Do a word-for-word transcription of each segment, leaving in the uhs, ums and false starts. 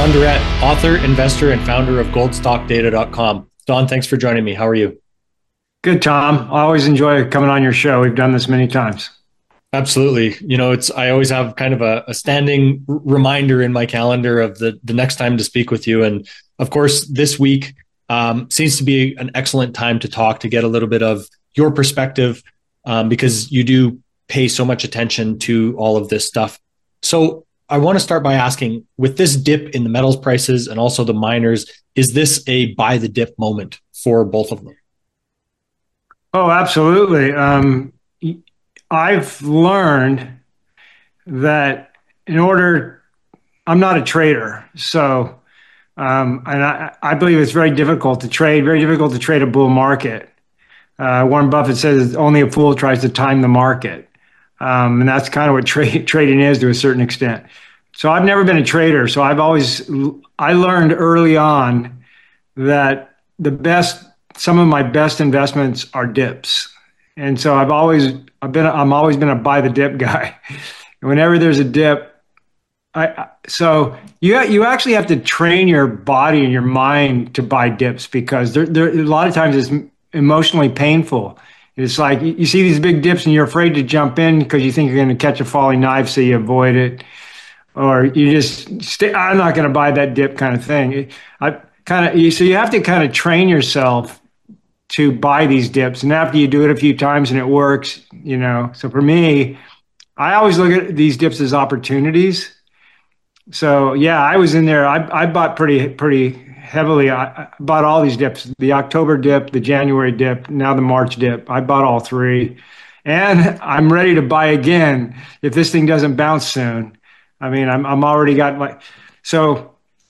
Don Durrett, author, investor, and founder of gold stock data dot com. Don, thanks for joining me. How are you? Good, Tom. I always enjoy coming on your show. We've done this many times. Absolutely. You know, it's I always have kind of a, a standing r- reminder in my calendar of the, the next time to speak with you. And of course, this week um, seems to be an excellent time to talk, to get a little bit of your perspective, um, because you do pay so much attention to all of this stuff. So I want to start by asking, with this dip in the metals prices and also the miners, is this a buy the dip moment for both of them? Oh, absolutely. Um, I've learned that in order, I'm not a trader, so um, and I, I believe it's very difficult to trade, very difficult to trade a bull market. Uh, Warren Buffett says only a fool tries to time the market, um, and that's kind of what tra- trading is to a certain extent. So I've never been a trader, so I've always I learned early on that the best, some of my best investments are dips. And so I've always I've been I'm always been a buy the dip guy. And whenever there's a dip, I so you you actually have to train your body and your mind to buy dips, because there there a lot of times it's emotionally painful. It's like you, you see these big dips and you're afraid to jump in because you think you're going to catch a falling knife, so you avoid it, or you just stay. I'm not going to buy that dip kind of thing. I kind of so you have to kind of train yourself to buy these dips. And after you do it a few times and it works, you know, so for me, I always look at these dips as opportunities. So yeah, I was in there. I, I bought pretty, pretty heavily. I, I bought all these dips, the October dip, the January dip, now the March dip. I bought all three, and I'm ready to buy again if this thing doesn't bounce soon. I mean, I'm, I'm already got my, so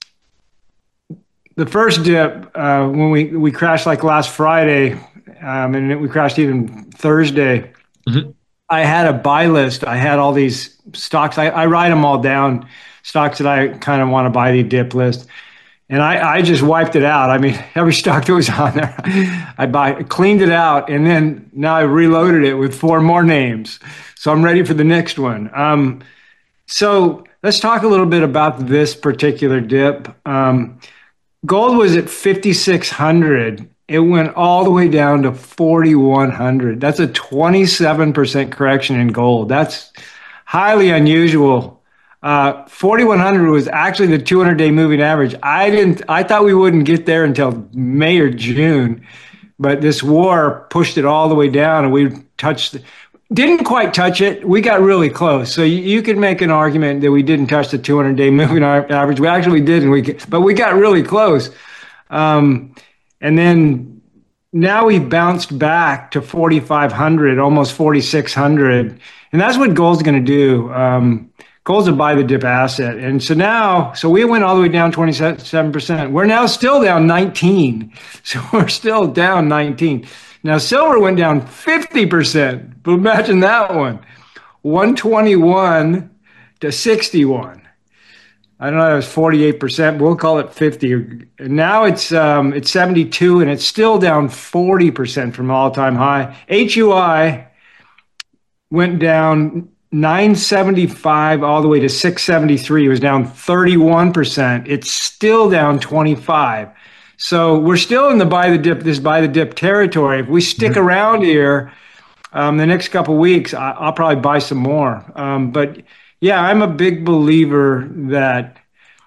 the first dip, uh, when we, we crashed like last Friday, um, and we crashed even Thursday, Mm-hmm. I had a buy list. I had all these stocks. I, I write them all down, stocks that I kind of want to buy, the dip list. And I, I just wiped it out. I mean, every stock that was on there, I buy, cleaned it out, and then now I reloaded it with four more names. So I'm ready for the next one. Um, so let's talk a little bit about this particular dip. Um, Gold was at fifty-six hundred. It went all the way down to forty-one hundred. That's a twenty-seven percent correction in gold. That's highly unusual. Uh, forty-one hundred was actually the two hundred day moving average. I didn't, I thought we wouldn't get there until May or June, but this war pushed it all the way down, and we touched, didn't quite touch it. We got really close. So you, you could make an argument that we didn't touch the two hundred day moving average. We actually didn't. We, but we got really close. Um, and then now we bounced back to forty-five hundred, almost forty-six hundred. And that's what gold's going to do. Um, gold's a buy the dip asset. And so now, so we went all the way down twenty-seven percent. We're now still down nineteen. So we're still down nineteen. Now, silver went down fifty percent, but imagine that one, one twenty-one to sixty-one. I don't know, it was forty-eight percent, but we'll call it fifty. And now it's um, it's seventy-two, and it's still down forty percent from all-time high. H U I went down nine seventy-five all the way to six seventy-three. It was down thirty-one percent. It's still down twenty-five. So we're still in the buy the dip, this buy the dip territory. If we stick mm-hmm. around here um, the next couple of weeks, I, I'll probably buy some more. Um, but yeah, I'm a big believer that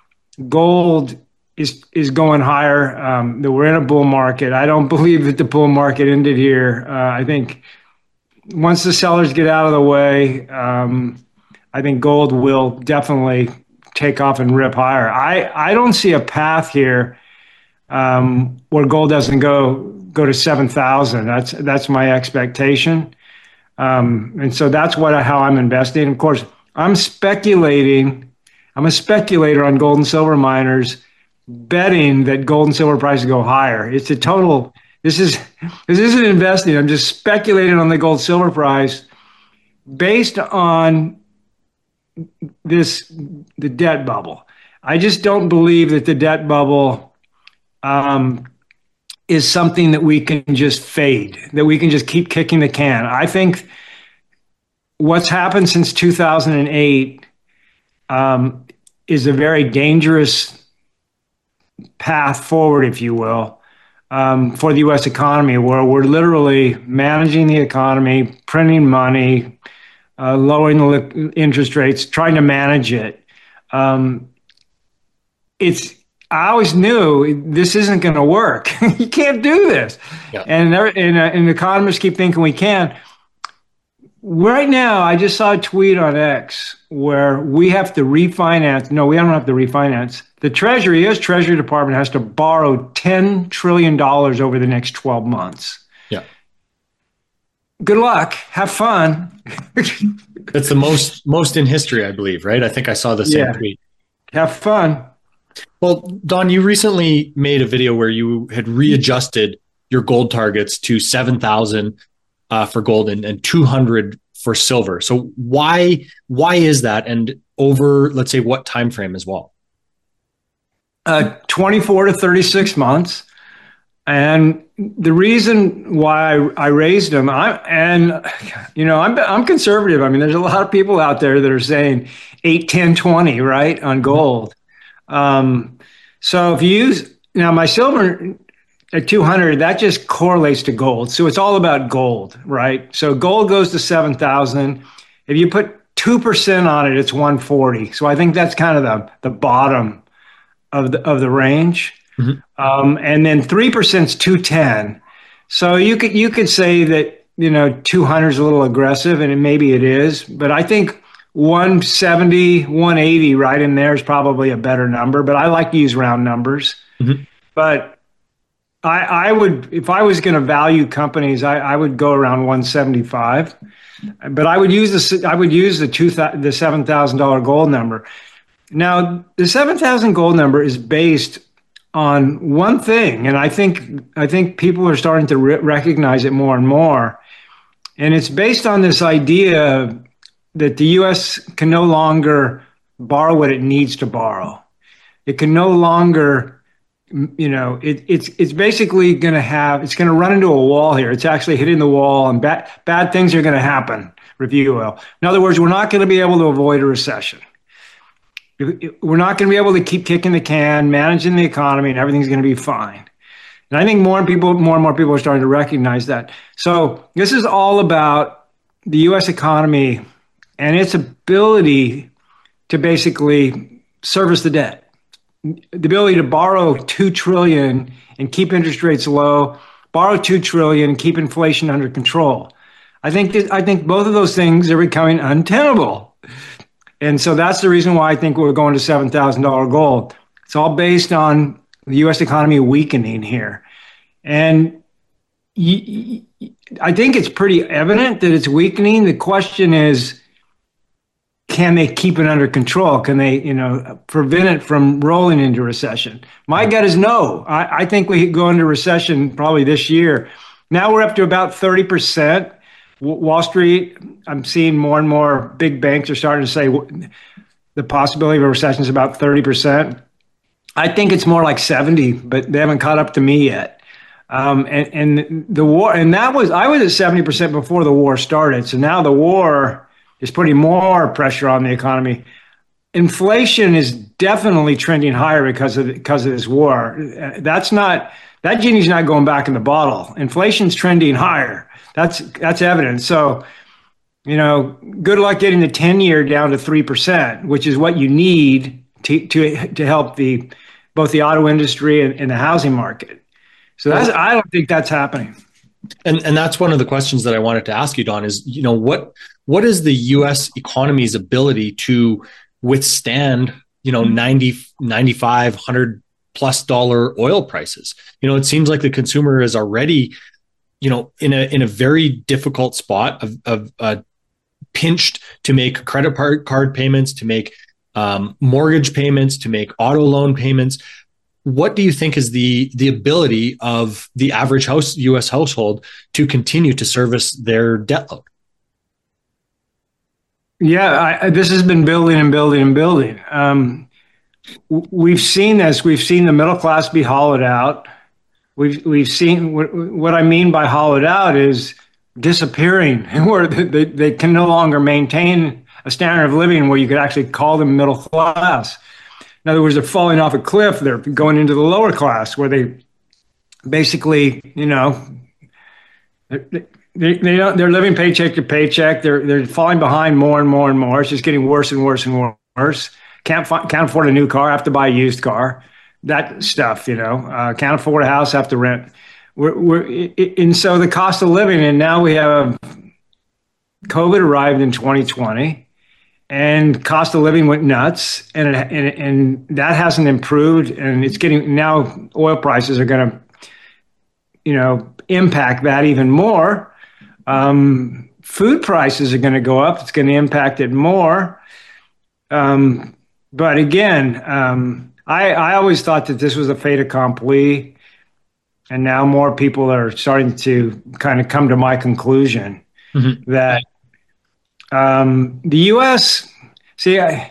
gold is is going higher. Um, that we're in a bull market. I don't believe that the bull market ended here. Uh, I think once the sellers get out of the way, um, I think gold will definitely take off and rip higher. I, I don't see a path here um, where gold doesn't go go to seven thousand. That's that's my expectation, um, and so that's what how I'm investing. Of course, I'm speculating. I'm a speculator on gold and silver miners, betting that gold and silver prices go higher. It's a total. This is this isn't investing. I'm just speculating on the gold silver price based on this the debt bubble. I just don't believe that the debt bubble um, is something that we can just fade, that we can just keep kicking the can. I think what's happened since two thousand eight um, is a very dangerous path forward, if you will, um, for the U S economy, where we're literally managing the economy, printing money, uh, lowering the interest rates, trying to manage it. Um, it's I always knew this isn't going to work. You can't do this, yeah. and, and, uh, and economists keep thinking we can. Right now, I just saw a tweet on X where we have to refinance. No, we don't have to refinance. The Treasury, U S Treasury Department has to borrow ten trillion dollars over the next twelve months. Yeah. Good luck. Have fun. That's the most most in history, I believe, right? I think I saw the same yeah. tweet. Have fun. Well, Don, you recently made a video where you had readjusted your gold targets to seven thousand uh, for gold and, and two hundred for silver. So why why is that? And over, let's say, what time frame as well? Uh, twenty-four to thirty-six months. And the reason why I, I raised them, I, and, you know, I'm, I'm conservative. I mean, there's a lot of people out there that are saying eight, ten, twenty, right, on gold. Um, so if you use, now my silver at two hundred, that just correlates to gold. So it's all about gold, right? So gold goes to seven thousand. If you put two percent on it, it's one forty. So I think that's kind of the, the bottom of the, of the range. Mm-hmm. Um, and then three percent is two ten. So you could, you could say that, you know, two hundred is a little aggressive, and it, maybe it is, but I think one seventy, one eighty right in there is probably a better number, but I like to use round numbers. Mm-hmm. But I, I would, if I was going to value companies, I, I would go around one seventy-five, but I would use this, I would use the two, the seven thousand dollars gold number. Now the seven thousand gold number is based on one thing, and I think, I think people are starting to re- recognize it more and more. And it's based on this idea that the U S can no longer borrow what it needs to borrow. It can no longer, you know, it, it's it's basically going to have, it's going to run into a wall here. It's actually hitting the wall, and bad, bad things are going to happen, review will. In other words, we're not going to be able to avoid a recession. We're not going to be able to keep kicking the can, managing the economy, and everything's going to be fine. And I think more and people, more and more people are starting to recognize that. So this is all about the U S economy and its ability to basically service the debt, the ability to borrow two trillion dollars and keep interest rates low, borrow two trillion dollars and keep inflation under control. I think that, I think both of those things are becoming untenable. And so that's the reason why I think we're going to seven thousand dollars gold. It's all based on the U S economy weakening here. And y- y- I think it's pretty evident that it's weakening. The question is, can they keep it under control? Can they, you know, prevent it from rolling into recession? My gut is no. I, I think we go into recession probably this year. Now we're up to about thirty percent. Wall Street, I'm seeing more and more big banks are starting to say the possibility of a recession is about thirty percent. I think it's more like seventy, but they haven't caught up to me yet. Um, and, and the war, and that was, I was at seventy percent before the war started. So now the war is putting more pressure on the economy. Inflation is definitely trending higher because of, because of this war. That's not, that genie's not going back in the bottle. Inflation's trending higher. That's that's evident. So, you know, good luck getting the ten-year down to three percent, which is what you need to to to help the both the auto industry and, and the housing market. So that's, I don't think that's happening. And and that's one of the questions that I wanted to ask you, Don, is, you know, what what is the U S economy's ability to withstand, you know, ninety, ninety-five, one hundred plus dollar oil prices? You know, it seems like the consumer is already, you know, in a in a very difficult spot of, of uh, pinched to make credit card payments, to make um, mortgage payments, to make auto loan payments. What do you think is the the ability of the average house U S household to continue to service their debt load? Yeah, I, this has been building and building and building. Um, we've seen this. We've seen the middle class be hollowed out. We've we've seen what, what I mean by hollowed out is disappearing, where they, they can no longer maintain a standard of living where you could actually call them middle class. In other words, they're falling off a cliff. They're going into the lower class where they basically, you know, they, they, they don't, they're living paycheck to paycheck. They're, they're falling behind more and more and more. It's just getting worse and worse and worse. Can't, fi- can't afford a new car, have to buy a used car. That stuff, you know, uh, can't afford a house, have to rent. We're, we're, and so the cost of living, and now we have COVID arrived in twenty twenty, and cost of living went nuts, and it, and, and that hasn't improved, and it's getting, now oil prices are going to, you know, impact that even more. Um, food prices are going to go up. It's going to impact it more. Um, but again, um, I, I always thought that this was a fait accompli, and now more people are starting to kind of come to my conclusion mm-hmm. that um, the U S, see, I,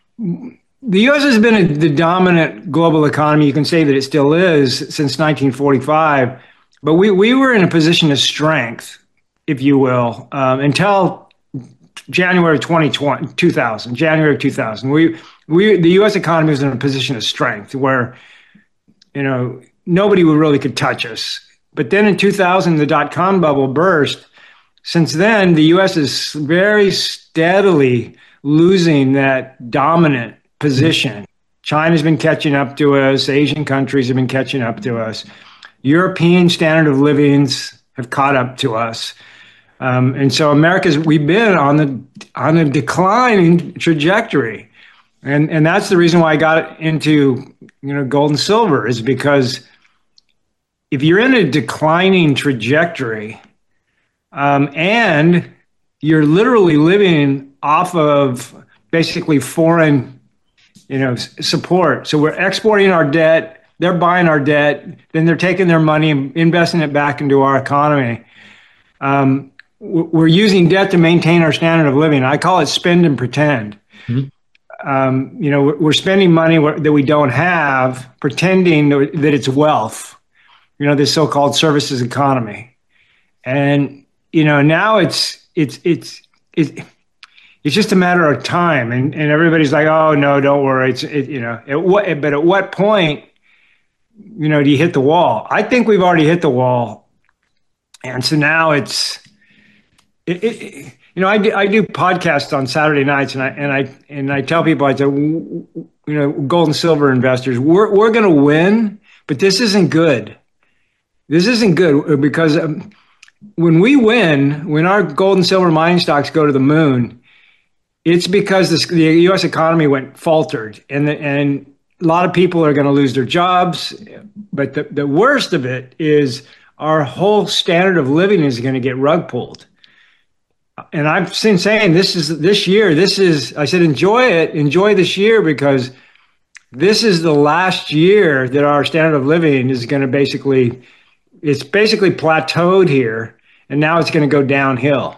the U S has been a, the dominant global economy. You can say that it still is since nineteen forty-five, but we, we were in a position of strength, if you will, um, until January twenty twenty, two thousand, January two thousand. We, we, the U S economy was in a position of strength where, you know, nobody would really could touch us. But then in two thousand, the dot-com bubble burst. Since then, the U S is very steadily losing that dominant position. China's been catching up to us. Asian countries have been catching up to us. European standard of livings have caught up to us. Um, and so America's, we've been on the on a declining trajectory. And and that's the reason why I got into, you know, gold and silver, is because if you're in a declining trajectory, um, and you're literally living off of basically foreign, you know, support. So we're exporting our debt, they're buying our debt, then they're taking their money and investing it back into our economy. Um, we're using debt to maintain our standard of living. I call it spend and pretend. Mm-hmm. Um, you know, we're spending money that we don't have, pretending that it's wealth, you know, this so-called services economy. And, you know, now it's, it's, it's, it's, it's just a matter of time. And, and everybody's like, oh, no, don't worry. It's, it, you know, at what, but at what point, you know, do you hit the wall? I think we've already hit the wall. And so now it's, it, it, you know, I do, I do podcasts on Saturday nights, and I and I and I tell people, I say, you know, gold and silver investors, we're we're going to win, but this isn't good. This isn't good because um, when we win, when our gold and silver mining stocks go to the moon, it's because this, the U S economy went faltered, and the, and a lot of people are going to lose their jobs. But the, the worst of it is our whole standard of living is going to get rug pulled. And I've been saying this is this year, this is, I said, enjoy it, enjoy this year, because this is the last year that our standard of living is going to basically, it's basically plateaued here. And now it's going to go downhill.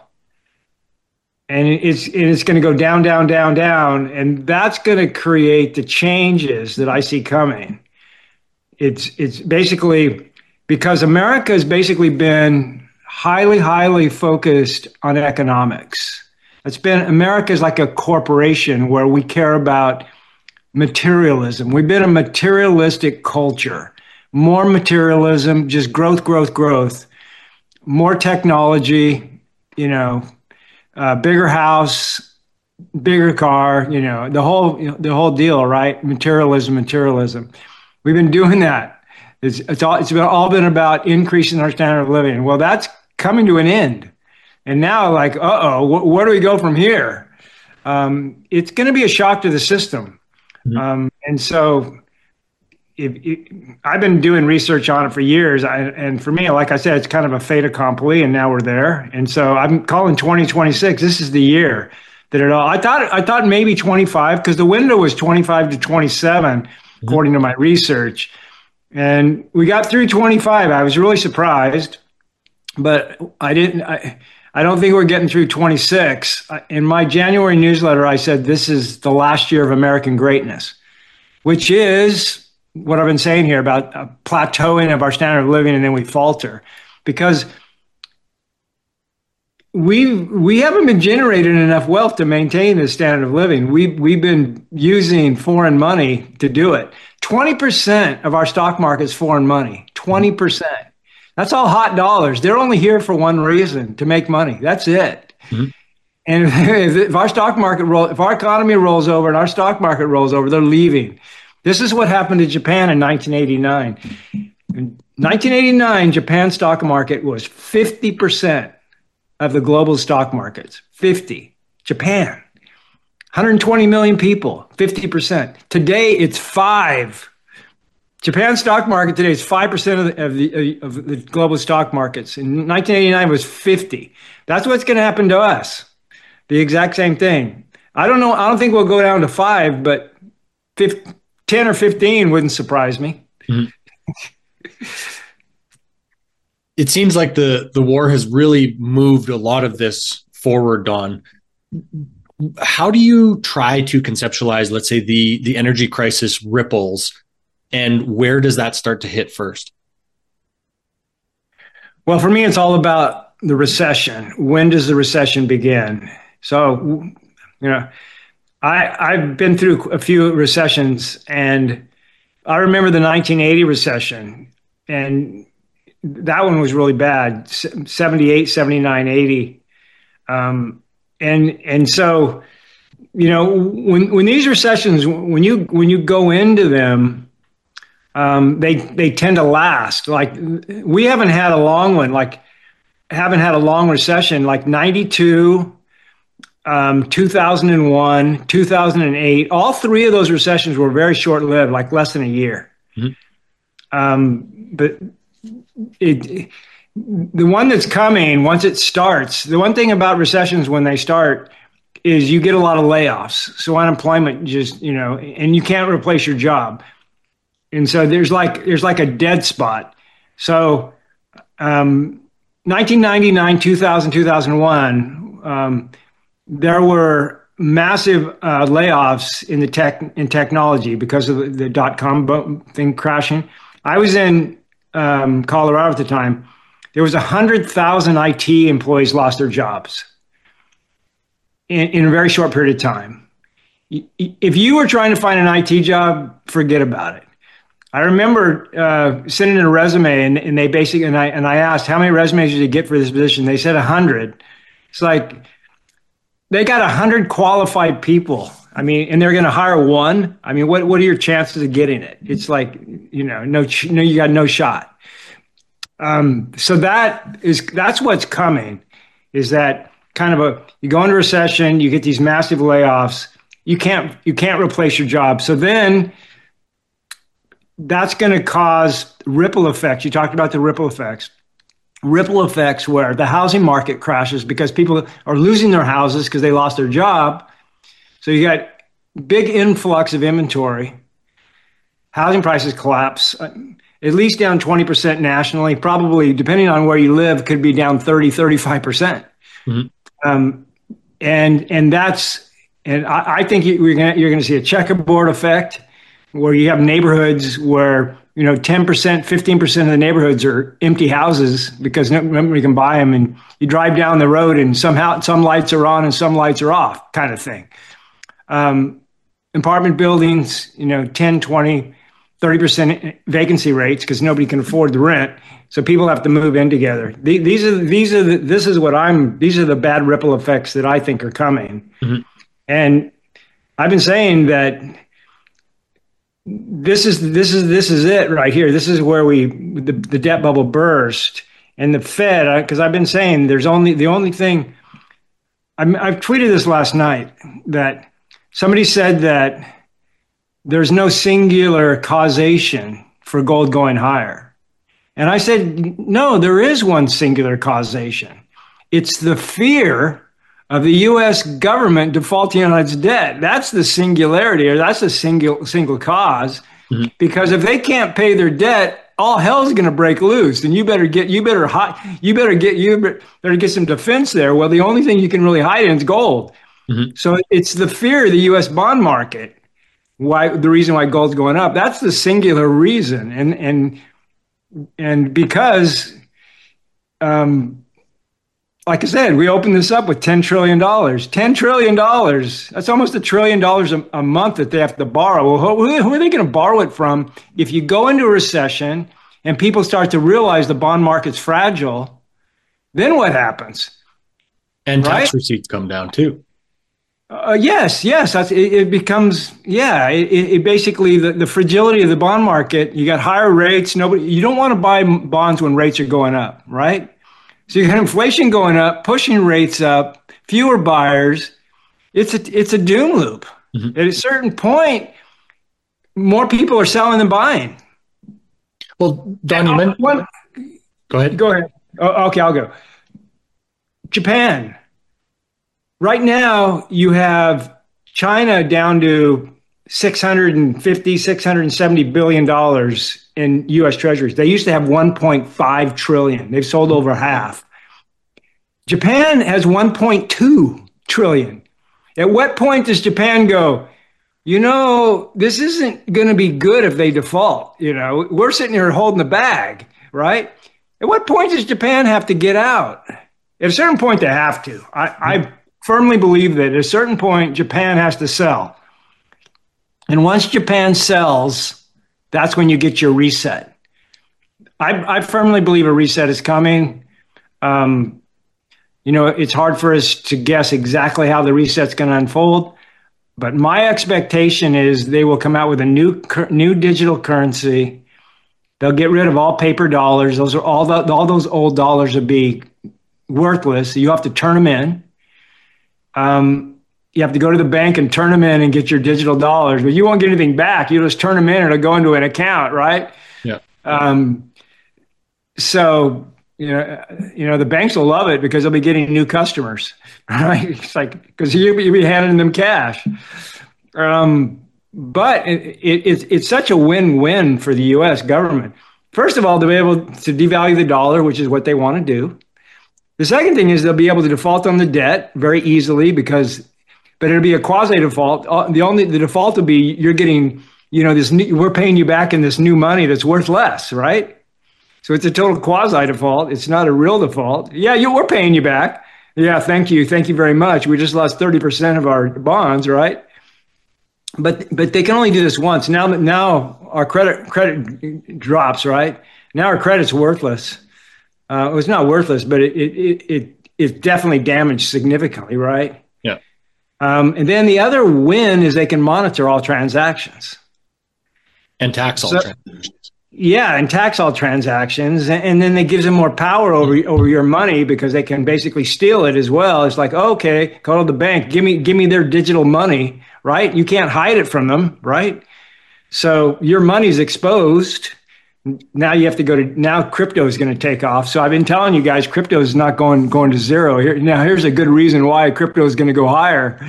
And it's, and it's going to go down, down, down, down. And that's going to create the changes that I see coming. It's, it's basically because America has basically been highly, highly focused on economics. It's been, America's like a corporation where we care about materialism. We've been a materialistic culture, more materialism, just growth, growth, growth, more technology, you know, uh, bigger house, bigger car, you know, the whole, you know, the whole deal, right? Materialism, materialism. We've been doing that. It's, it's all, it's been all been about increasing our standard of living. Well, that's coming to an end. And now, like, uh-oh, wh- where do we go from here? Um, it's going to be a shock to the system. Mm-hmm. Um, and so if, if, I've been doing research on it for years. I, and for me, like I said, it's kind of a fait accompli, and now we're there. And so I'm calling twenty twenty-six. This is the year that it all, I thought, I thought maybe twenty-five, because the window was twenty-five to twenty-seven, mm-hmm. according to my research. And we got through twenty-five. I was really surprised, but I didn't, I, I don't think we're getting through twenty-six. In my January newsletter, I said, this is the last year of American greatness, which is what I've been saying here about a plateauing of our standard of living, and then we falter. Because we we haven't been generating enough wealth to maintain this standard of living. We we've been using foreign money to do it. twenty percent of our stock market is foreign money. twenty percent. That's all hot dollars. They're only here for one reason, to make money. That's it. Mm-hmm. And if, if our stock market roll, if our economy rolls over and our stock market rolls over, they're leaving. This is what happened to Japan in nineteen eighty-nine. In nineteen eighty-nine, Japan's stock market was fifty percent of the global stock markets. fifty. Japan. one hundred twenty million people, fifty percent. Today, it's five. Japan's stock market today is five percent of the, of the, of the global stock markets. In nineteen eighty-nine, it was fifty. That's what's going to happen to us. The exact same thing. I don't know. I don't think we'll go down to five, but ten or fifteen wouldn't surprise me. Mm-hmm. It seems like the, the war has really moved a lot of this forward, Don. How do you try to conceptualize, let's say, the, the energy crisis ripples, and where does that start to hit first? Well, for me, it's all about the recession. When does the recession begin? So, you know, I, I've been through a few recessions, and I remember the nineteen eighty recession, and that one was really bad, seventy-eight, seventy-nine, eighty. Um, and, and so, you know, when, when these recessions, when you, when you go into them, um, they, they tend to last. Like, we haven't had a long one, like haven't had a long recession, like ninety-two, um, two thousand one, two thousand eight. All three of those recessions were very short lived, like less than a year. Mm-hmm. Um, but It, the one that's coming, once it starts, the one thing about recessions when they start is you get a lot of layoffs. So unemployment just, you know, and you can't replace your job. And so there's like, there's like a dead spot. So um, nineteen ninety-nine, two thousand, two thousand one, um, there were massive uh, layoffs in the tech, in technology because of the, the dot-com thing crashing. I was in Um, Colorado at the time. There was one hundred thousand I T employees lost their jobs in, in a very short period of time. If you were trying to find an I T job, forget about it. I remember uh, sending in a resume, and, and they basically, and I, and I asked, how many resumes did you get for this position? They said one hundred. It's like, they got one hundred qualified people. I mean, and they're going to hire one. I mean, what, what are your chances of getting it? It's like, you know, no, no, you got no shot. Um, so that is, that's what's coming, is that kind of a, you go into recession, you get these massive layoffs, you can't, you can't replace your job. So then that's going to cause ripple effects. You talked about the ripple effects. Ripple effects where the housing market crashes because people are losing their houses because they lost their job. So you got big influx of inventory. Housing prices collapse, uh, at least down twenty percent nationally, probably, depending on where you live, could be down thirty, thirty-five percent. Mm-hmm. Um, and and that's, and I, I think you're gonna, you're going to see a checkerboard effect where you have neighborhoods where, you know, ten percent, fifteen percent of the neighborhoods are empty houses because nobody can buy them. And you drive down the road and somehow some lights are on and some lights are off, kind of thing. Um, apartment buildings, you know, ten, twenty, thirty percent vacancy rates because nobody can afford the rent. So people have to move in together. These are, these are, the, this is what I'm, these are the bad ripple effects that I think are coming. Mm-hmm. And I've been saying that this is, this is, this is it right here. This is where we, the, the debt bubble burst, and the Fed, because I've been saying there's only, the only thing, I'm, I've tweeted this last night, that somebody said that there's no singular causation for gold going higher. And I said, no, there is one singular causation. It's the fear of the U S government defaulting on its debt. That's the singularity, or that's the single single cause. Mm-hmm. Because if they can't pay their debt, all hell's going to break loose. And you better get, you better hide, you better get, you better get some defense there. Well, the only thing you can really hide in is gold. Mm-hmm. So it's the fear of the U S bond market. Why, the reason why gold's going up, that's the singular reason. And, and, and because, um, like I said, we opened this up with ten trillion dollars. ten trillion dollars. That's almost a trillion dollars a, a month that they have to borrow. Well, who, who are they going to borrow it from? If you go into a recession and people start to realize the bond market's fragile, then what happens? And right? tax receipts come down too. Uh, yes, yes. That's, it, it becomes, yeah, it, it basically, the, the fragility of the bond market, you got higher rates. Nobody, you don't want to buy bonds when rates are going up, right? So you got inflation going up, pushing rates up, fewer buyers. It's a, it's a doom loop. Mm-hmm. At a certain point, more people are selling than buying. Well, Don, you meant, one, go ahead. Go ahead. Oh, okay, I'll go. Japan. Right now, you have China down to six hundred fifty, six hundred seventy billion dollars in U S treasuries. They used to have one point five trillion. They've sold over half. Japan has one point two trillion. At what point does Japan go, you know, this isn't going to be good if they default? You know, we're sitting here holding the bag, right? At what point does Japan have to get out? At a certain point, they have to. I, I firmly believe that at a certain point, Japan has to sell. And once Japan sells, that's when you get your reset. I, I firmly believe a reset is coming. Um, you know, it's hard for us to guess exactly how the reset's going to unfold. But my expectation is they will come out with a new new digital currency. They'll get rid of all paper dollars. Those are all the, all those old dollars will be worthless. You have to turn them in. Um, you have to go to the bank and turn them in and get your digital dollars, but you won't get anything back. You just turn them in and it'll go into an account, right? Yeah. Um, so, you know, you know, the banks will love it because they'll be getting new customers, right? It's like, because you, you'll be handing them cash. Um, but it, it, it's, it's such a win-win for the U S government. First of all, they'll be able to devalue the dollar, which is what they want to do. The second thing is they'll be able to default on the debt very easily because, but it'll be a quasi default. The only, the default will be you're getting, you know, this new, we're paying you back in this new money that's worth less, right? So it's a total quasi default. It's not a real default. Yeah, you, we're paying you back. Yeah, thank you. Thank you very much. We just lost thirty percent of our bonds, right? But but they can only do this once. Now that now our credit credit drops, right? Now our credit's worthless. Uh, it was not worthless, but it it it it definitely damaged significantly, right? Yeah. Um, and then the other win is they can monitor all transactions and tax all so, transactions. Yeah, and tax all transactions, and, and then it gives them more power over over your money because they can basically steal it as well. It's like, okay, call the bank, give me give me their digital money, right? You can't hide it from them, right? So your money's exposed. Now you have to go to, now crypto is going to take off. So I've been telling you guys, crypto is not going going to zero. Here, now here's a good reason why crypto is going to go higher.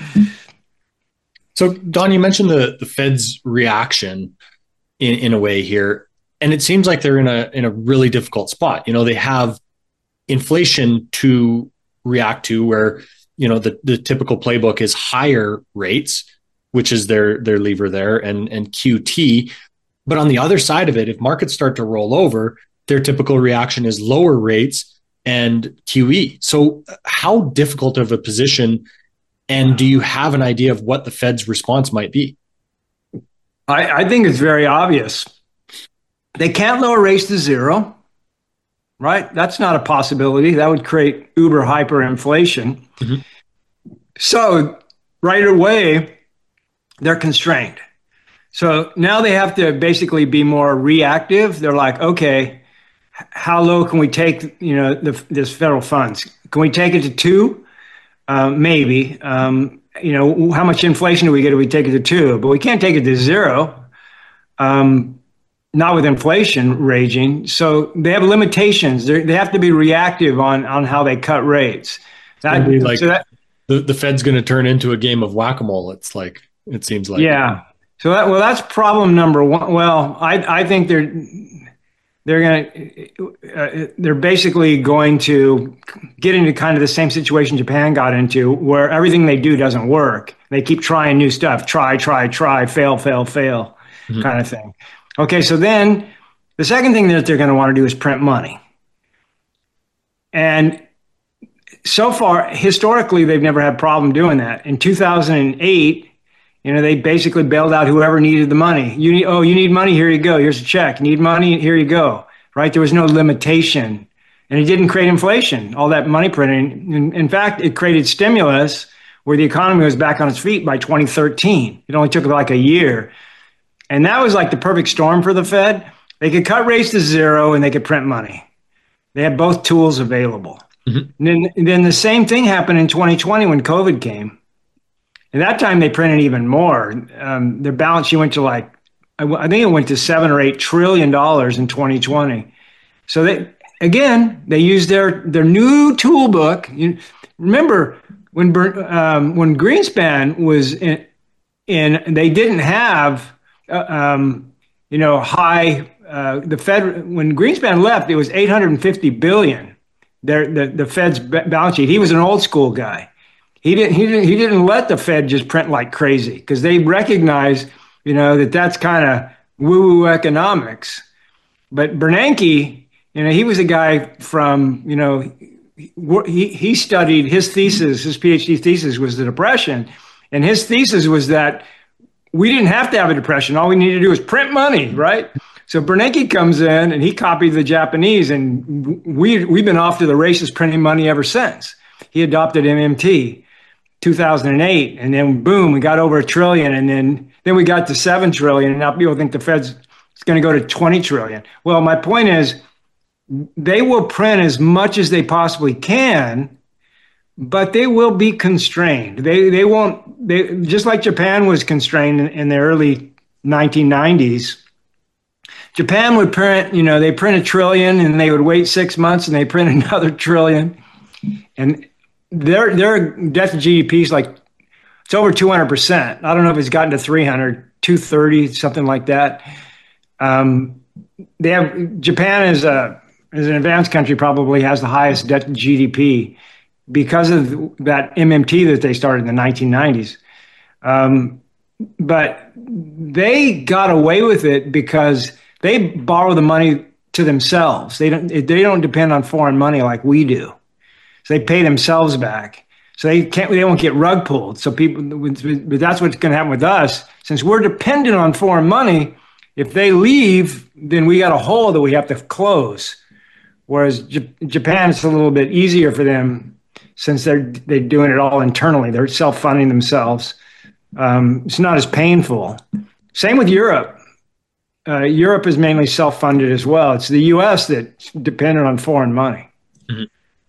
So Don, you mentioned the, the Fed's reaction in, in a way here, and it seems like they're in a in a really difficult spot. You know, they have inflation to react to where, you know, the, the typical playbook is higher rates, which is their their lever there, and and Q T. But on the other side of it, if markets start to roll over, their typical reaction is lower rates and Q E. So how difficult of a position, and do you have an idea of what the Fed's response might be? I, I think it's very obvious. They can't lower rates to zero, right? That's not a possibility. That would create uber hyperinflation. Mm-hmm. So right away, they're constrained. So now they have to basically be more reactive. They're like, okay, how low can we take, you know, the, this federal funds? Can we take it to two? Uh, maybe. Um, you know, how much inflation do we get if we take it to two? But we can't take it to zero. Um, not with inflation raging. So they have limitations. They're, they have to be reactive on on how they cut rates. That, like so that, the, the Fed's going to turn into a game of whack-a-mole. It's like, it seems like. Yeah. So that, well, that's problem number one. Well, I I think they're they're going to uh, they're basically going to get into kind of the same situation Japan got into, where everything they do doesn't work. They keep trying new stuff, try, try, try, fail, fail, fail, mm-hmm. kind of thing. Okay, so then the second thing that they're going to want to do is print money, and so far, historically, they've never had a problem doing that. In two thousand eight, you know, they basically bailed out whoever needed the money. You need, oh, you need money? Here you go. Here's a check. You need money? Here you go. Right? There was no limitation. And it didn't create inflation, all that money printing. In, in fact, it created stimulus where the economy was back on its feet by twenty thirteen. It only took like a year. And that was like the perfect storm for the Fed. They could cut rates to zero and they could print money. They had both tools available. Mm-hmm. And then, and then the same thing happened in twenty twenty when COVID came. And that time they printed even more. Um, their balance sheet went to like, I think it went to seven or eight trillion dollars in twenty twenty. So they, again, they used their, their new tool book. You, remember when, um, when Greenspan was in, in, they didn't have, uh, um, you know, high, uh, the Fed, when Greenspan left, it was eight hundred fifty billion, their, the, the Fed's balance sheet. He was an old school guy. He didn't, he didn't, he didn't let the Fed just print like crazy because they recognize, you know, that that's kind of woo-woo economics. But Bernanke, you know, he was a guy from, you know, he, he studied, his thesis, his PhD thesis was the Depression. And his thesis was that we didn't have to have a depression. All we needed to do was print money, right? So Bernanke comes in and he copied the Japanese, and we, we've been off to the races printing money ever since. He adopted M M T two thousand eight, and then boom, we got over a trillion, and then, then we got to seven trillion, and now people think the Fed's going to go to twenty trillion. Well, my point is, they will print as much as they possibly can, but they will be constrained. They they won't, they just like Japan was constrained in, in the early nineteen nineties. Japan would print, you know, they print a trillion and they would wait six months and they print another trillion. And their their debt to G D P is like, it's over two hundred percent. I don't know if it's gotten to three hundred, two thirty, something like that. Um, they have, Japan is a, as an advanced country, probably has the highest debt to G D P because of that M M T that they started in the nineteen nineties. Um, but they got away with it because they borrow the money to themselves. They don't, they don't depend on foreign money like we do. So they pay themselves back. So they can't, they won't get rug pulled. So people, but that's what's going to happen with us. Since we're dependent on foreign money, if they leave, then we got a hole that we have to close. Whereas J- Japan, it's a little bit easier for them since they're they're doing it all internally. They're self-funding themselves. Um, it's not as painful. Same with Europe. Uh, Europe is mainly self-funded as well. It's the U S that's dependent on foreign money. Mm-hmm.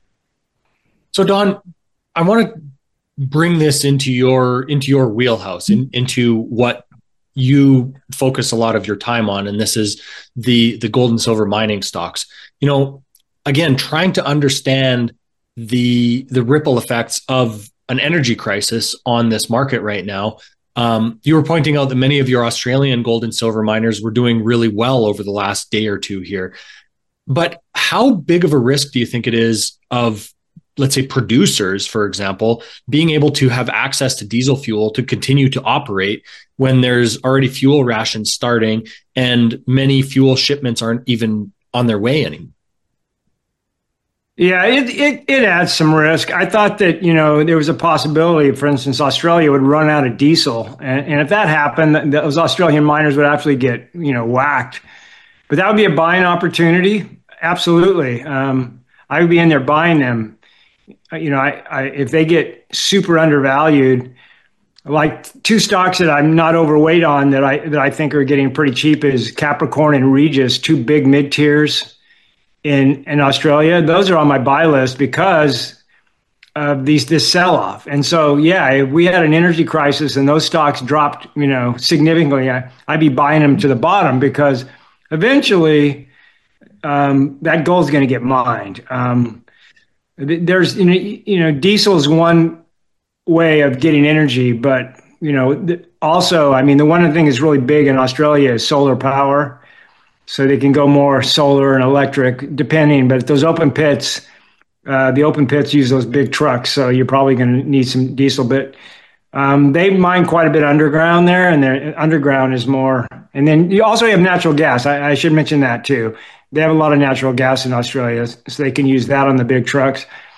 So, Don, I want to bring this into your into your wheelhouse, in, into what you focus a lot of your time on, and this is the the gold and silver mining stocks. You know, again, trying to understand the the ripple effects of an energy crisis on this market right now. Um, you were pointing out that many of your Australian gold and silver miners were doing really well over the last day or two here. But how big of a risk do you think it is of, let's say, producers, for example, being able to have access to diesel fuel to continue to operate when there's already fuel rations starting and many fuel shipments aren't even on their way anymore? Yeah, it, it, it adds some risk. I thought that, you know, there was a possibility, for instance, Australia would run out of diesel. And, and if that happened, those Australian miners would actually get, you know, whacked. But that would be a buying opportunity. Absolutely. Um, I would be in there buying them. You know, I, I, if they get super undervalued, like two stocks that I'm not overweight on that I that I think are getting pretty cheap is Capricorn and Regis, two big mid tiers in in Australia. Those are on my buy list because of these this sell off. And so, yeah, if we had an energy crisis and those stocks dropped, you know, significantly, I, I'd be buying them to the bottom because eventually um, that gold is going to get mined. Um, There's, you know, you know, diesel is one way of getting energy, but, you know, also, I mean, the one thing that's really big in Australia is solar power. So they can go more solar and electric depending, but those open pits, uh, the open pits use those big trucks. So you're probably going to need some diesel, but um, they mine quite a bit underground there, and their underground is more. And then you also have natural gas. I, I should mention that too. They have a lot of natural gas in Australia, so they can use that on the big trucks.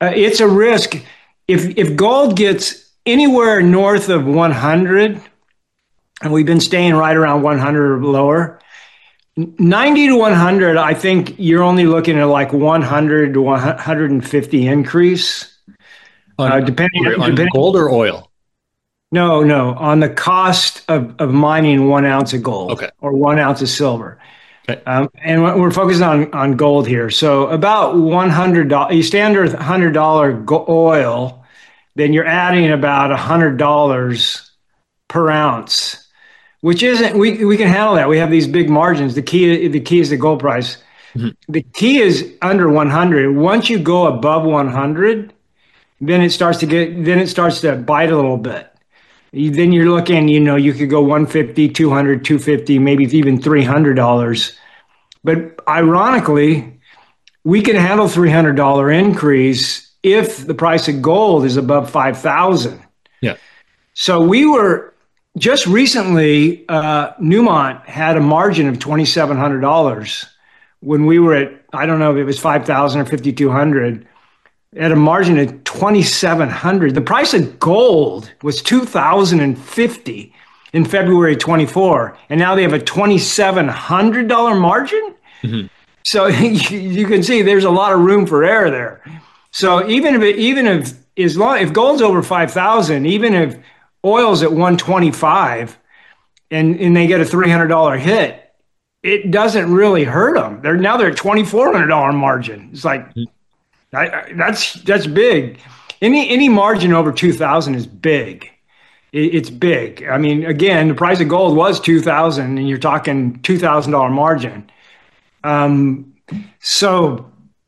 Uh, it's a risk. If if gold gets anywhere north of one hundred, and we've been staying right around one hundred or lower, ninety to one hundred, I think you're only looking at like one hundred to one hundred fifty increase, on, uh, depending on depending, gold or oil. No, no, on the cost of, of mining one ounce of gold Okay. or one ounce of silver. Okay. Um, and we're focused on, on gold here. So about one hundred dollars, you stand under one hundred dollars go- oil, then you're adding about one hundred dollars per ounce, which isn't, we, we can handle that. We have these big margins. The key, the key is the gold price. Mm-hmm. The key is under one hundred. Once you go above one hundred, then it starts to get, then it starts to bite a little bit. Then you're looking, you know, you could go one fifty, two hundred, two fifty, maybe even three hundred dollars. But ironically, we can handle three hundred dollars increase if the price of gold is above five thousand. Yeah. So we were just recently, uh, Newmont had a margin of twenty-seven hundred dollars when we were at, I don't know if it was five thousand or fifty-two hundred. At a margin of twenty-seven hundred. The price of gold was two thousand fifty in February twenty-four, and now they have a twenty-seven hundred dollars margin. Mm-hmm. So you, you can see there's a lot of room for error there. So even if it, even if as long if gold's over five thousand, even if oil's at one twenty-five, and and they get a three hundred dollars hit, it doesn't really hurt them. They're now they're at twenty-four hundred dollars margin. It's like. Mm-hmm. I, I, that's that's big. Any any margin over two thousand is big. It, it's big. I mean, again, the price of gold was two thousand, and you're talking two thousand dollar margin. Um, so,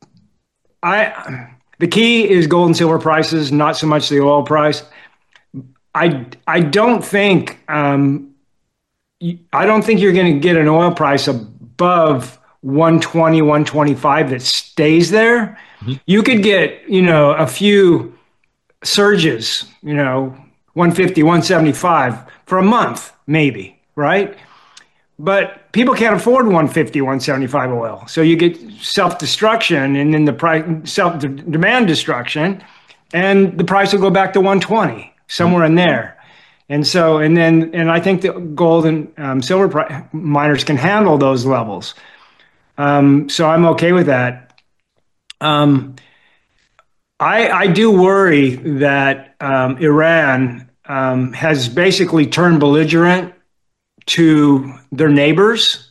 I the key is gold and silver prices, not so much the oil price. I I don't think um, I don't think you're going to get an oil price above one twenty, one twenty-five that stays there. Mm-hmm. You could get, you know, a few surges, you know, one fifty, one seventy-five for a month, maybe, right? But people can't afford one fifty, one seventy-five oil. So you get self-destruction and then the price, self-demand destruction, and the price will go back to one twenty, somewhere mm-hmm. in there. And so, and then, and I think the gold and um, silver pri- miners can handle those levels. Um, so I'm okay with that. Um, I, I do worry that um, Iran um, has basically turned belligerent to their neighbors.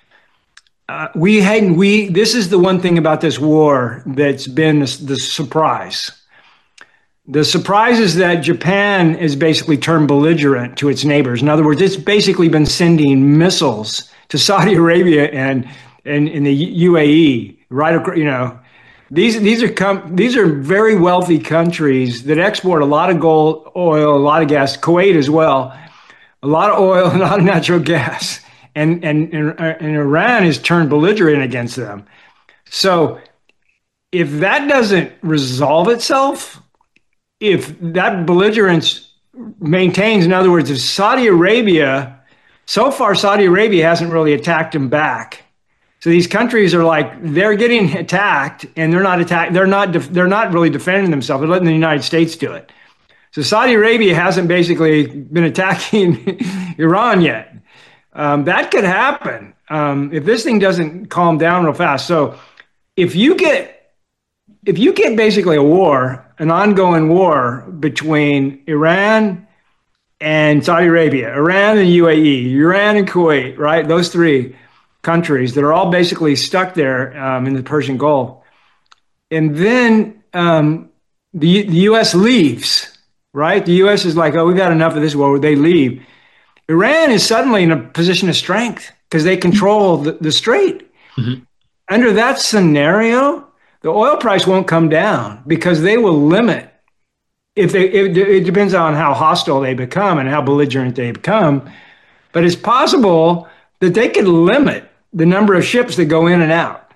Uh, we had we this is the one thing about this war that's been the, the surprise. The surprise is that Japan has basically turned belligerent to its neighbors. In other words, it's basically been sending missiles to Saudi Arabia and and in the U A E, right across, you know. These these are com- these are very wealthy countries that export a lot of gold, oil, a lot of gas. Kuwait as well, a lot of oil, a lot of natural gas, and and and, and Iran has turned belligerent against them. So, if that doesn't resolve itself, if that belligerence maintains, in other words, if Saudi Arabia, so far Saudi Arabia hasn't really attacked them back. So these countries are like, they're getting attacked and they're not attacked. They're not, def- they're not really defending themselves. They're letting the United States do it. So Saudi Arabia hasn't basically been attacking Iran yet. Um, that could happen um, if this thing doesn't calm down real fast. So if you get, if you get basically a war, an ongoing war between Iran and Saudi Arabia, Iran and U A E, Iran and Kuwait, right? Those three countries that are all basically stuck there um, in the Persian Gulf. And then um, the, the U S leaves, right? The U S is like, oh, we've had enough of this war. They leave. Iran is suddenly in a position of strength because they control the, the strait. Mm-hmm. Under that scenario, the oil price won't come down because they will limit. If they, it, it depends on how hostile they become and how belligerent they become. But it's possible that they could limit the number of ships that go in and out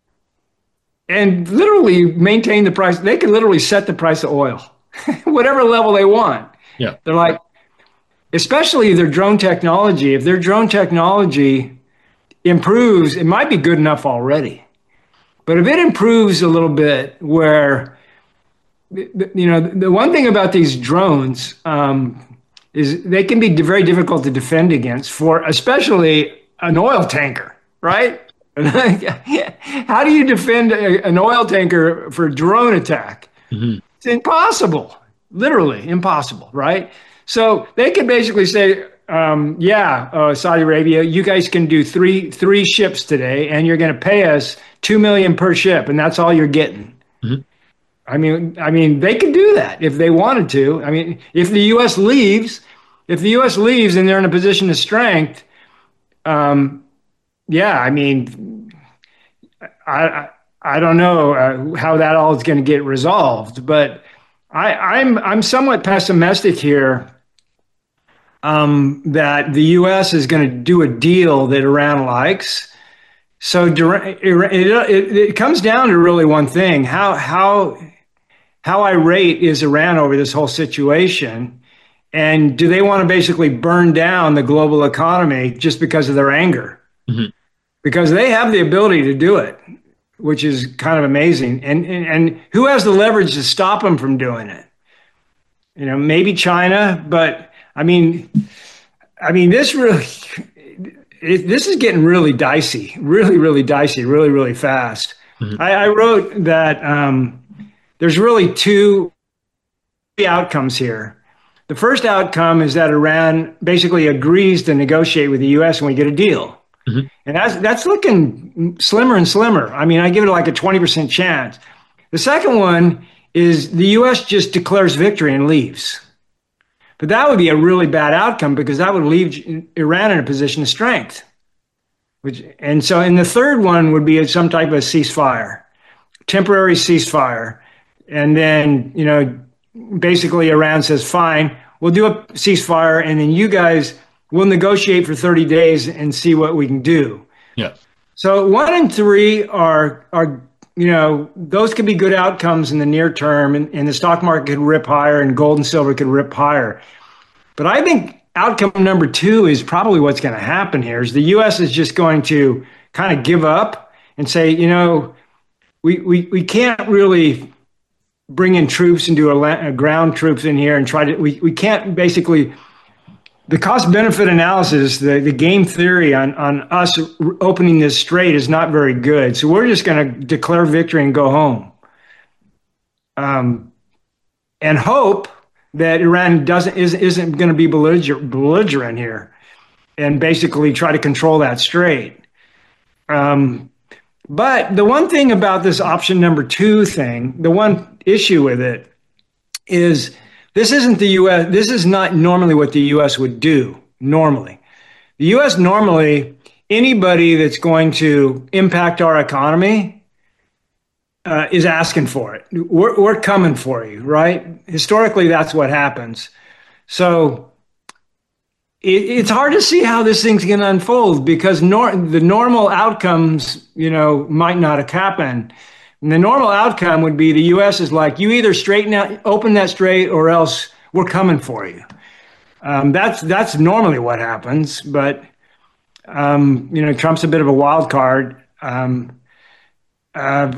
and literally maintain the price. They could literally set the price of oil, whatever level they want. Yeah. They're like, especially their drone technology. If their drone technology improves, it might be good enough already. But if it improves a little bit where you know, the one thing about these drones um, is they can be very difficult to defend against for especially an oil tanker, right? How do you defend a, an oil tanker for drone attack? Mm-hmm. It's impossible, literally impossible, right? So they could basically say, um, yeah, uh, Saudi Arabia, you guys can do three three ships today, and you're going to pay us two million per ship, and that's all you're getting. Mm-hmm. I mean, I mean, they could do that if they wanted to. I mean, if the U S leaves, if the U S leaves and they're in a position of strength, um, yeah, I mean, I I, I don't know uh, how that all is going to get resolved, but I, I'm I'm somewhat pessimistic here. Um, that the U S is going to do a deal that Iran likes. So it, it, it comes down to really one thing: how how how irate is Iran over this whole situation, and do they want to basically burn down the global economy just because of their anger? Mm-hmm. Because they have the ability to do it, which is kind of amazing. And, and and who has the leverage to stop them from doing it? You know, maybe China, but I mean, I mean, this really, it, this is getting really dicey, really, really dicey, really, really fast. Mm-hmm. I, I wrote that um, there's really two outcomes here. The first outcome is that Iran basically agrees to negotiate with the U S and we get a deal. Mm-hmm. And that's, that's looking slimmer and slimmer. I mean, I give it like a twenty percent chance. The second one is the U S just declares victory and leaves. But that would be a really bad outcome because that would leave Iran in a position of strength. Which, and so, and the third one would be some type of ceasefire, temporary ceasefire. And then, you know, basically Iran says, fine, we'll do a ceasefire and then you guys will negotiate for thirty days and see what we can do. Yeah. So one and three are, are, you know, those could be good outcomes in the near term, and, and the stock market could rip higher and gold and silver could rip higher. But I think outcome number two is probably what's going to happen here is the U S is just going to kind of give up and say, you know, we, we, we can't really bring in troops and do a, a ground troops in here and try to, we, we can't basically, the cost benefit analysis, the, the game theory on, on us opening this strait is not very good. So we're just going to declare victory and go home. Um, and hope that Iran doesn't, is, isn't going to be belligerent, belligerent here and basically try to control that strait. Um, but the one thing about this option number two thing, the one issue with it is this isn't the U S. This is not normally what the U S would do normally. The U S normally, anybody that's going to impact our economy uh, is asking for it. We're, we're coming for you, right? Historically, that's what happens. So it, it's hard to see how this thing's going to unfold because nor, the normal outcomes, you know, might not have happened. And the normal outcome would be the U S is like, you either straighten out, open that strait, or else we're coming for you. Um, that's that's normally what happens. But, um, you know, Trump's a bit of a wild card. Um, uh,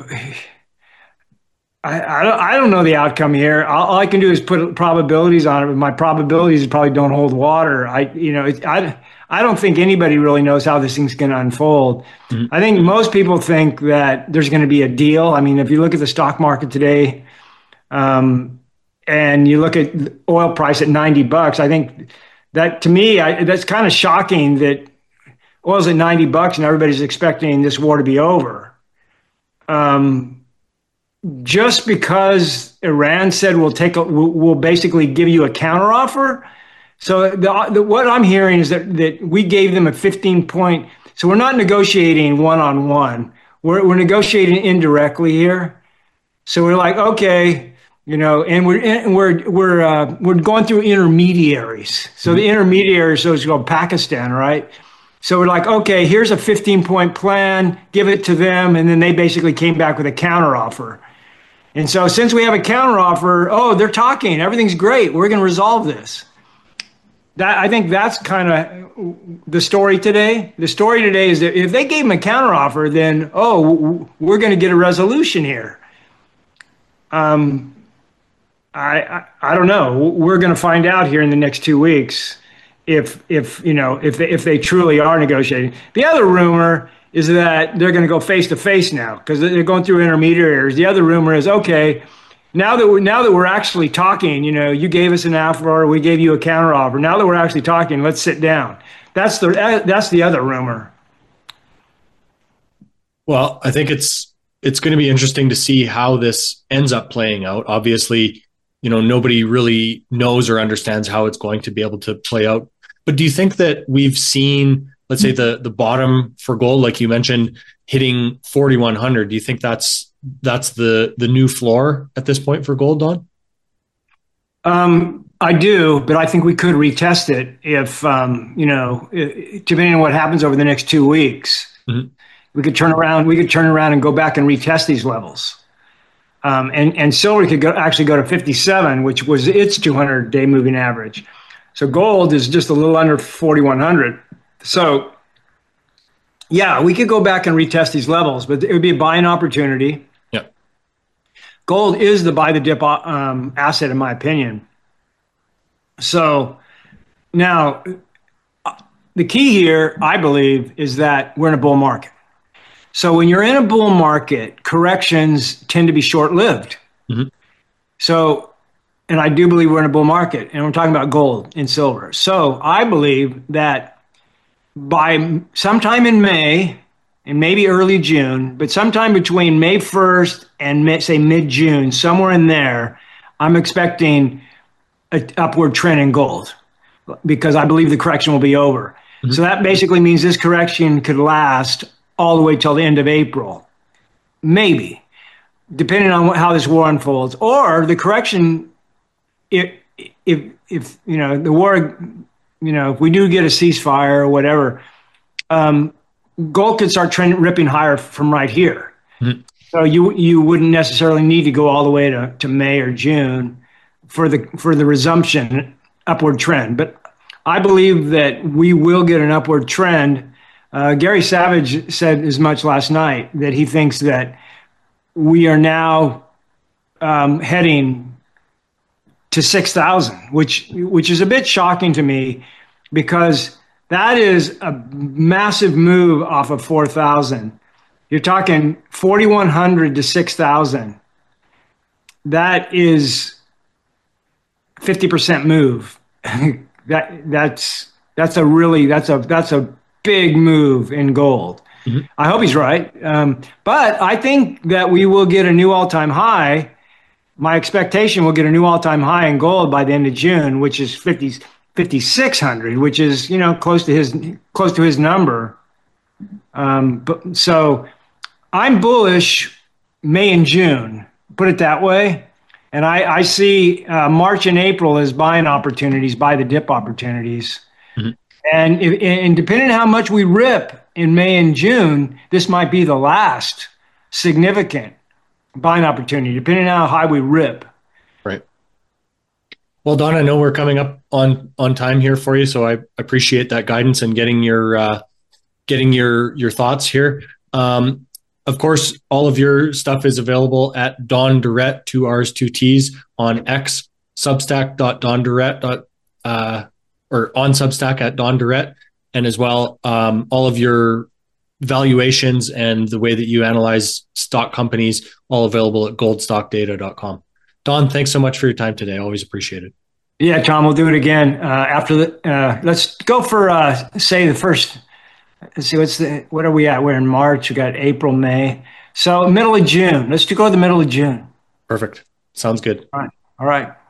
I, I, don't, I don't know the outcome here. All, all I can do is put probabilities on it. But my probabilities probably don't hold water. I, you know, it, I, I don't think anybody really knows how this thing's going to unfold. Mm-hmm. I think most people think that there's going to be a deal. I mean, if you look at the stock market today, um, and you look at oil price at ninety bucks, I think that to me, I, that's kind of shocking that oil's at ninety bucks and everybody's expecting this war to be over. Um, just because Iran said we'll take, a, we'll, we'll basically give you a counteroffer. So the, the, what I'm hearing is that, that we gave them a fifteen point. So we're not negotiating one-on-one. We're, we're negotiating indirectly here. So we're like, okay, you know, and we're and we're we're uh, we're going through intermediaries. So mm-hmm. the intermediaries, so it's called Pakistan, right? So we're like, okay, here's a fifteen point plan. Give it to them, and then they basically came back with a counteroffer. And so since we have a counteroffer, oh, they're talking. Everything's great. We're going to resolve this. That, I think that's kind of the story today. The story today is that if they gave them a counteroffer, then, oh, we're going to get a resolution here. Um, I, I, I don't know. We're going to find out here in the next two weeks if if you know if they, if they truly are negotiating. The other rumor is that they're going to go face to face now because they're going through intermediaries. The other rumor is, okay, now that we're now that we're actually talking, you know, you gave us an offer, we gave you a counter offer. Now that we're actually talking, let's sit down. That's the that's the other rumor. Well, I think it's it's going to be interesting to see how this ends up playing out. Obviously, you know, nobody really knows or understands how it's going to be able to play out. But do you think that we've seen, let's say, the the bottom for gold, like you mentioned, hitting forty-one hundred? Do you think that's that's the the new floor at this point for gold, Don? Um, I do, but I think we could retest it if, um, you know, depending on what happens over the next two weeks. Mm-hmm. We could turn around. We could turn around and go back and retest these levels. Um, and and silver could go, actually go to fifty-seven, which was its two hundred day moving average. So gold is just a little under forty-one hundred. So yeah, we could go back and retest these levels, but it would be a buying opportunity. Yeah. Gold is the buy the dip um, asset, in my opinion. So now the key here, I believe, is that we're in a bull market. So when you're in a bull market, corrections tend to be short-lived. Mm-hmm. So, and I do believe we're in a bull market, and we're talking about gold and silver. So I believe that by sometime in May, and maybe early June, but sometime between May first and may, say mid-June, somewhere in there, I'm expecting an upward trend in gold because I believe the correction will be over. Mm-hmm. So that basically means this correction could last all the way till the end of April, maybe, depending on what, how this war unfolds, or the correction. If if if you know the war, you know, if we do get a ceasefire or whatever, um, gold could start trending ripping higher from right here. Mm-hmm. So you you wouldn't necessarily need to go all the way to, to May or June for the for the resumption upward trend. But I believe that we will get an upward trend. Uh, Gary Savage said as much last night that he thinks that we are now um, heading to six thousand, which which is a bit shocking to me because that is a massive move off of four thousand. You're talking forty-one hundred to six thousand. That is fifty percent move. that that's that's a really that's a that's a big move in gold. Mm-hmm. I hope he's right. Um, but I think that we will get a new all-time high. My expectation will get a new all-time high in gold by the end of June, which is fifty, fifty-six hundred, which is, you know, close to his, close to his number. Um, but so I'm bullish May and June, put it that way. And I, I see uh, March and April as buying opportunities, buy the dip opportunities. Mm-hmm. And, if, and depending on how much we rip in May and June, this might be the last significant buying opportunity, depending on how high we rip. Right. Well, Don, I know we're coming up on on time here for you, so I appreciate that guidance and getting your uh, getting your your thoughts here. Um, of course, all of your stuff is available at Don Durrett, two R's, two T's on X, Substack dot Don Durrett. Uh, or on Substack at Don Durrett, and as well, um, all of your valuations and the way that you analyze stock companies, all available at gold stock data dot com. Don, thanks so much for your time today. Always appreciate it. Yeah, Tom, we'll do it again uh, after the. Uh, let's go for uh, say the first. Let's see, what's the what are we at? We're in March. We got April, May. So middle of June. Let's go to the middle of June. Perfect. Sounds good. All right. All right.